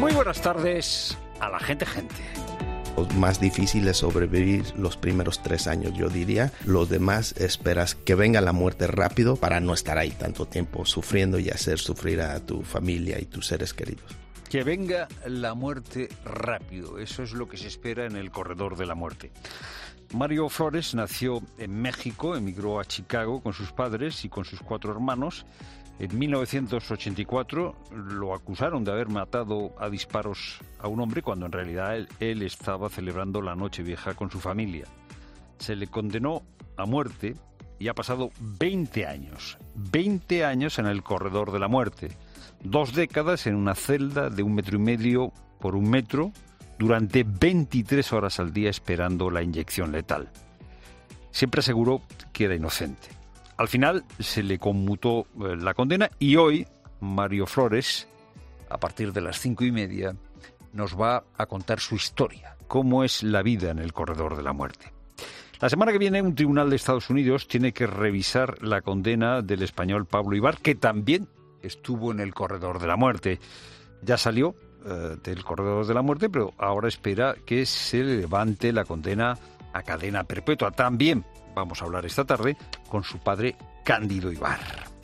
Muy buenas tardes a la gente. Lo más difícil es sobrevivir los primeros 3 años, yo diría. Los demás esperas que venga la muerte rápido para no estar ahí tanto tiempo sufriendo y hacer sufrir a tu familia y tus seres queridos. Que venga la muerte rápido, eso es lo que se espera en el corredor de la muerte. Mario Flores nació en México, emigró a Chicago con sus padres y con sus 4 hermanos. En 1984 lo acusaron de haber matado a disparos a un hombre cuando en realidad él estaba celebrando la Nochevieja con su familia. Se le condenó a muerte y ha pasado 20 años. 20 años en el corredor de la muerte. 2 décadas en una celda de 1,5 metros por 1 metro durante 23 horas al día esperando la inyección letal. Siempre aseguró que era inocente. Al final se le conmutó la condena y hoy Mario Flores, a partir de las 5:30, nos va a contar su historia, cómo es la vida en el corredor de la muerte. La semana que viene un tribunal de Estados Unidos tiene que revisar la condena del español Pablo Ibar, que también estuvo en el corredor de la muerte. Ya salió del corredor de la muerte, pero ahora espera que se le levante la condena a cadena perpetua. También vamos a hablar esta tarde con su padre, Cándido Ibar.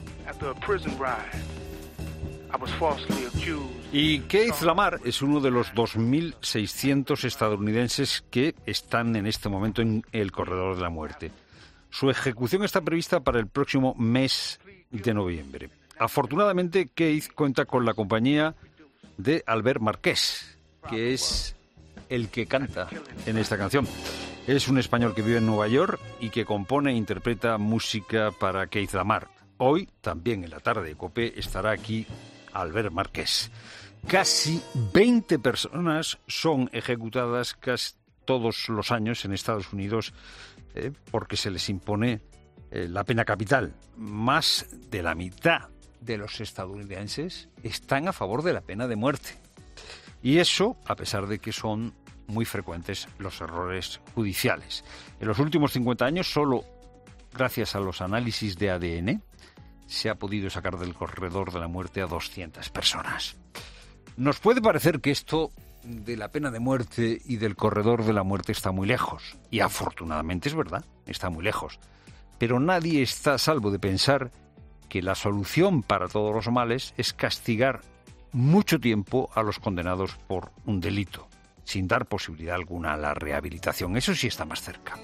Y Keith Lamar es uno de los 2.600 estadounidenses que están en este momento en el corredor de la muerte. Su ejecución está prevista para el próximo mes de noviembre. Afortunadamente, Keith cuenta con la compañía de Albert Marqués, que es el que canta en esta canción. Es un español que vive en Nueva York y que compone e interpreta música para Keith Lamar. Hoy, también en la tarde de COPE, estará aquí Albert Marqués. Casi 20 personas son ejecutadas casi todos los años en Estados Unidos porque se les impone la pena capital. Más de la mitad de los estadounidenses están a favor de la pena de muerte. Y eso, a pesar de que son muy frecuentes los errores judiciales. En los últimos 50 años, solo gracias a los análisis de ADN, se ha podido sacar del corredor de la muerte a 200 personas. Nos puede parecer que esto de la pena de muerte y del corredor de la muerte está muy lejos. Y afortunadamente es verdad, está muy lejos. Pero nadie está a salvo de pensar que la solución para todos los males es castigar mucho tiempo a los condenados por un delito, sin dar posibilidad alguna a la rehabilitación. Eso sí está más cerca.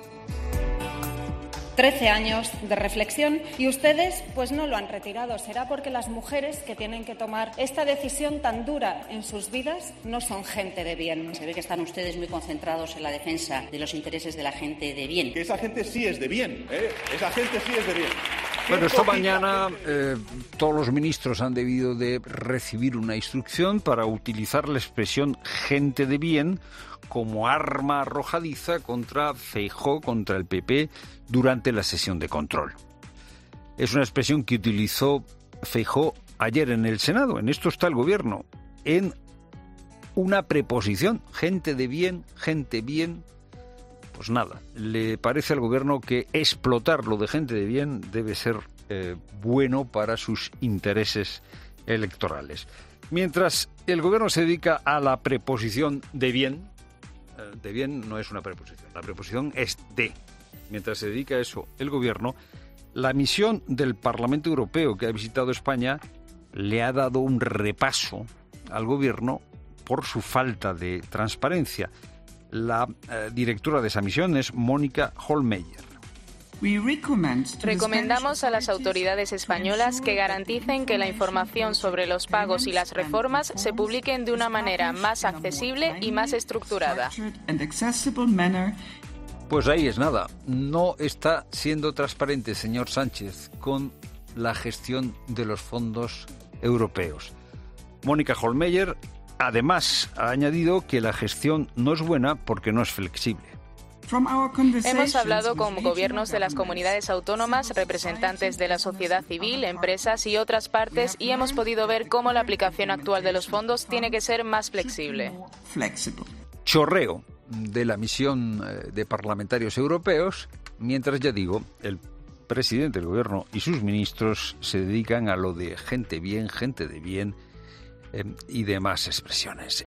13 años de reflexión y ustedes pues no lo han retirado. ¿Será porque las mujeres que tienen que tomar esta decisión tan dura en sus vidas no son gente de bien? Se ve que están ustedes muy concentrados en la defensa de los intereses de la gente de bien. Que esa gente sí es de bien, Esa gente sí es de bien. Bueno, esta mañana todos los ministros han debido de recibir una instrucción para utilizar la expresión gente de bien como arma arrojadiza contra Feijóo, contra el PP, durante la sesión de control. Es una expresión que utilizó Feijóo ayer en el Senado. En esto está el gobierno, en una preposición, gente de bien, gente bien. Pues nada, le parece al gobierno que explotar lo de gente de bien debe ser bueno para sus intereses electorales. Mientras el gobierno se dedica a la preposición de bien no es una preposición, la preposición es de. Mientras se dedica a eso el gobierno, la misión del Parlamento Europeo que ha visitado España le ha dado un repaso al gobierno por su falta de transparencia. La directora de esa misión es Mónica Hohlmeier. Recomendamos a las autoridades españolas que garanticen que la información sobre los pagos y las reformas se publiquen de una manera más accesible y más estructurada. Pues ahí es nada. No está siendo transparente, señor Sánchez, con la gestión de los fondos europeos. Mónica Hohlmeier además ha añadido que la gestión no es buena porque no es flexible. Hemos hablado con gobiernos de las comunidades autónomas, representantes de la sociedad civil, empresas y otras partes y hemos podido ver cómo la aplicación actual de los fondos tiene que ser más flexible. Chorreo de la misión de parlamentarios europeos, mientras, ya digo, el presidente del gobierno y sus ministros se dedican a lo de gente de bien y demás expresiones.